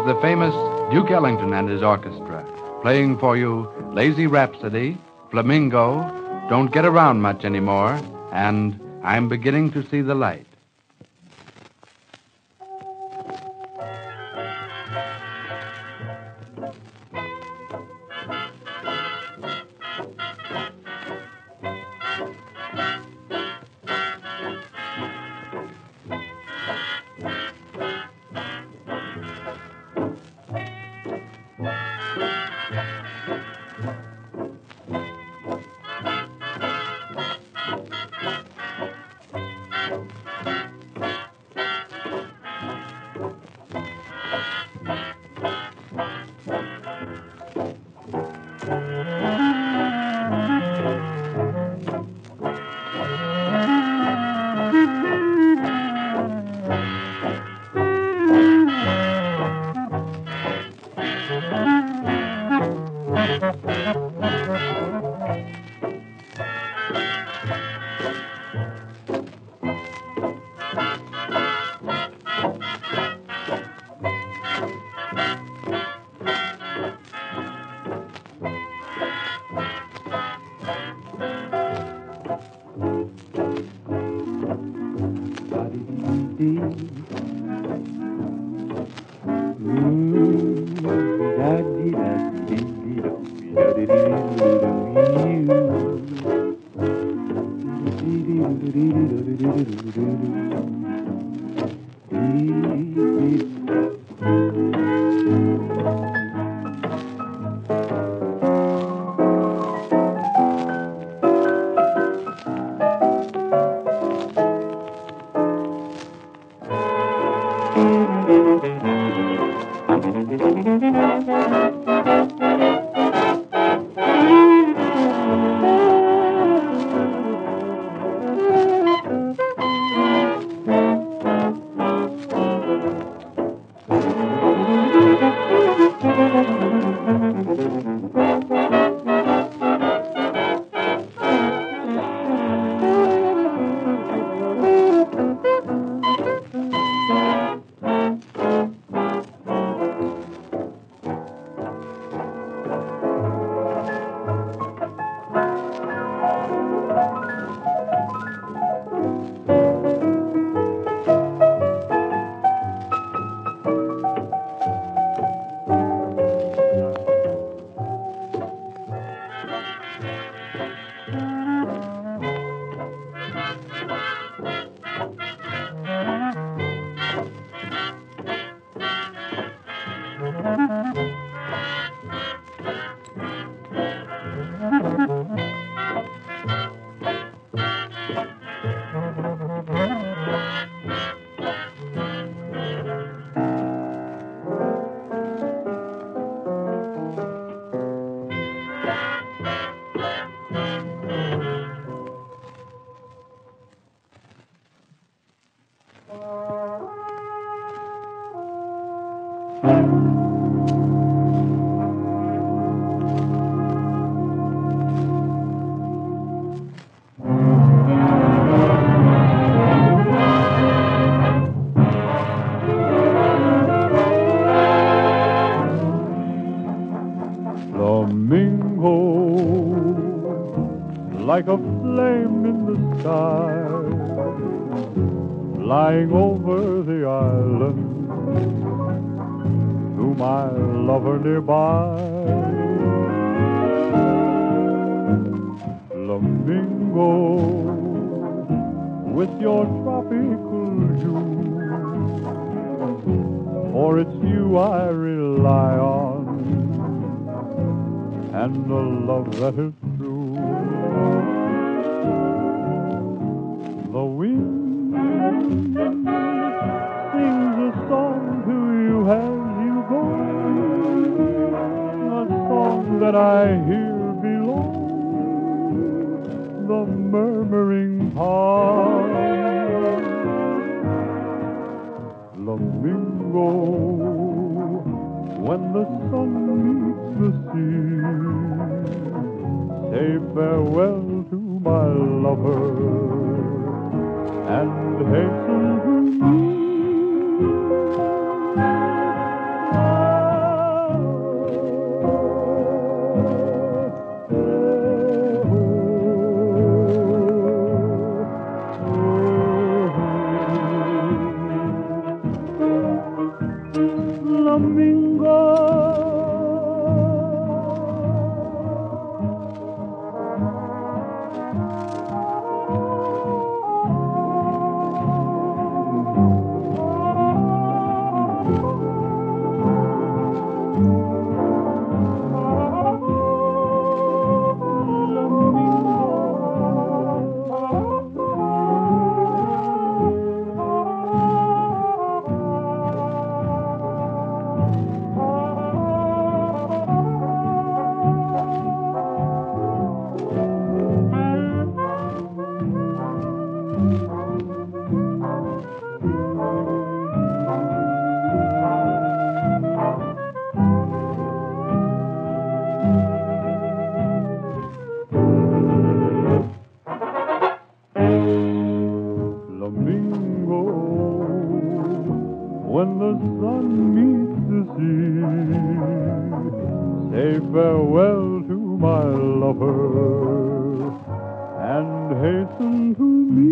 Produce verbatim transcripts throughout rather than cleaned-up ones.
the famous Duke Ellington and his orchestra, playing for you Lazy Rhapsody, Flamingo, Don't Get Around Much Anymore, and I'm Beginning to See the Light. Like a flame in the sky, flying over the island to my lover nearby. Flamingo, with your tropical hue, for it's you I rely on, and a love that is true. The wind sings a song to you as you go, a song that I hear below the murmuring pond. Flamingo, when the sun meets the sea, say farewell to my lover and hasten to me. When the sun meets the sea, say farewell to my lover and hasten to me.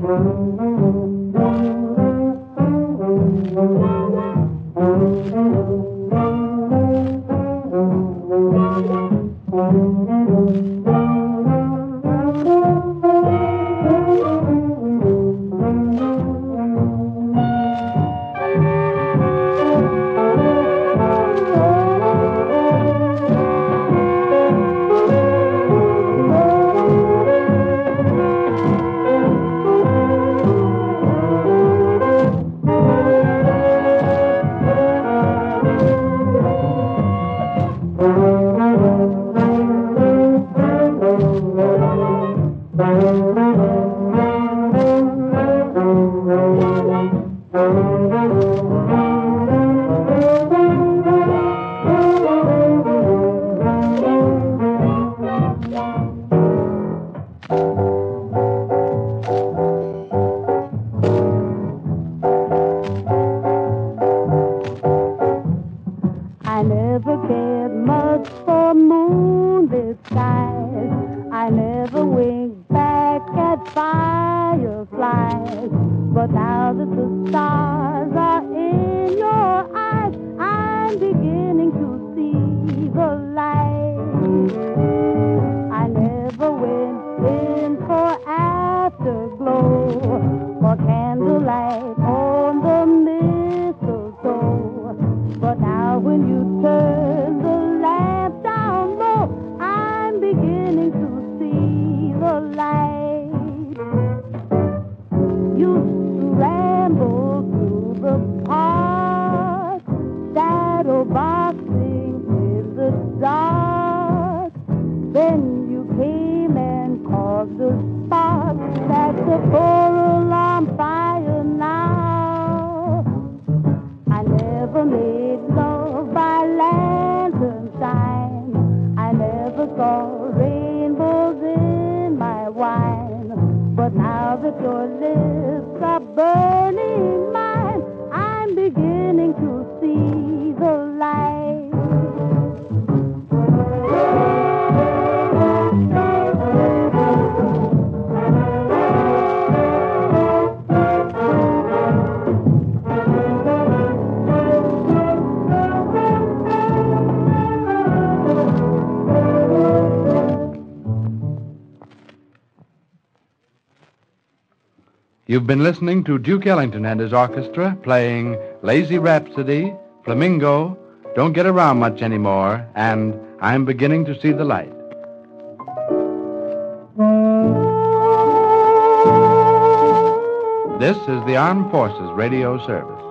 I never cared much for moonlit skies. I never winked back at fireflies. But now that the stars are in your eyes, I'm beginning to see the light. I never went in for afterglow or candlelight on the mistletoe. But now when you turn the lamp down low, I'm beginning to see the light. Used to ramble through the park, shadow boxing in the dark. Then you came and caused the spark. That's the coral on fire now. I never made love by lantern shine. I never saw rainbows in my wine. But now that your lips are burning mine, I'm beginning to see the light. You've been listening to Duke Ellington and his orchestra playing Lazy Rhapsody, Flamingo, Don't Get Around Much Anymore, and I'm Beginning to See the Light. This is the Armed Forces Radio Service.